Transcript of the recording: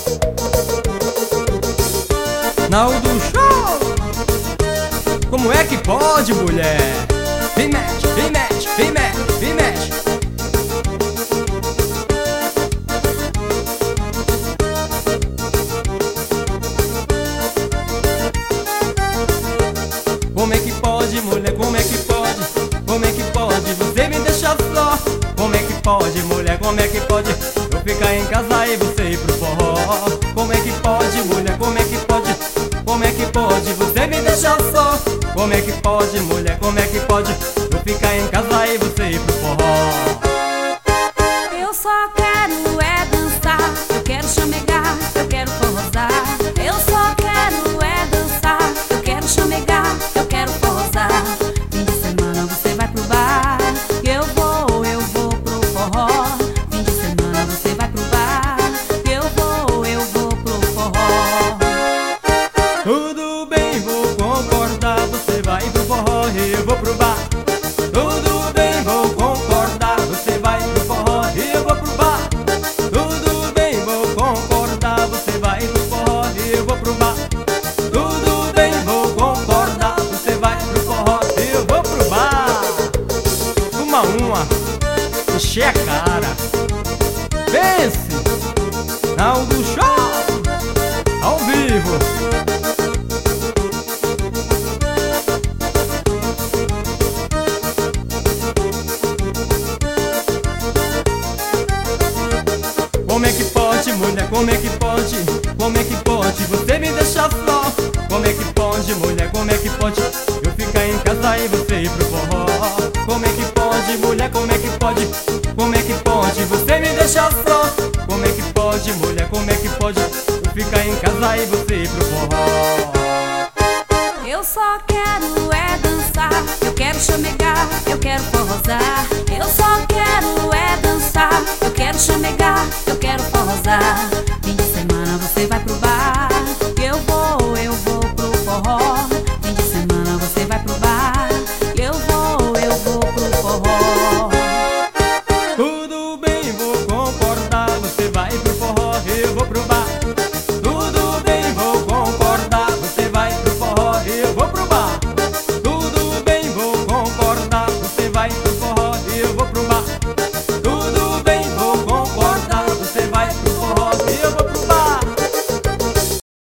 Naldo Show! Como é que pode, mulher? Vem mexe, vem mexe, vem mexe, vem mexe. Como é que pode, mulher? Como é que pode? Como é que pode? Você me deixa só. Como é que pode, mulher? Como é que pode? Eu ficar em casa e você ir pro forró. Como é que pode, mulher? Como é que pode? Como é que pode? Você me deixa só. Como é que pode, mulher? Como é que pode? Eu ficar em casa e você ir pro forró. Eu só quero é dançar, eu quero chamegar, eu quero forrosar. Eu só quero é dançar, eu quero chamegar, eu quero forrosar. Fim de semana você vai pro bar, eu vou pro forró. Fim de semana você vai pro bar, eu vou pro forró. Tudo bem, vou concordar, você vai pro forró e eu vou pro bar. Tudo bem, vou concordar, você vai pro forró e eu vou pro bar. Tudo bem, vou concordar, você vai pro forró e eu vou pro bar. Tudo bem, vou concordar, você vai pro forró e eu vou pro bar. Uma, encher a cara. Pense, Naldo Show, ao vivo. Como é que pode, mulher? Como é que pode? Como é que pode? Você me deixa só. Como é que pode, mulher? Como é que pode? Eu ficar em casa e você ir pro forró. Como é que pode, mulher? Como é que pode? Como é que pode? Você me deixa só. Como é que pode, mulher? Como é que pode? Eu ficar em casa e você ir pro forró. Eu só quero é dançar, eu quero chamegar, eu quero forrosar. Eu só quero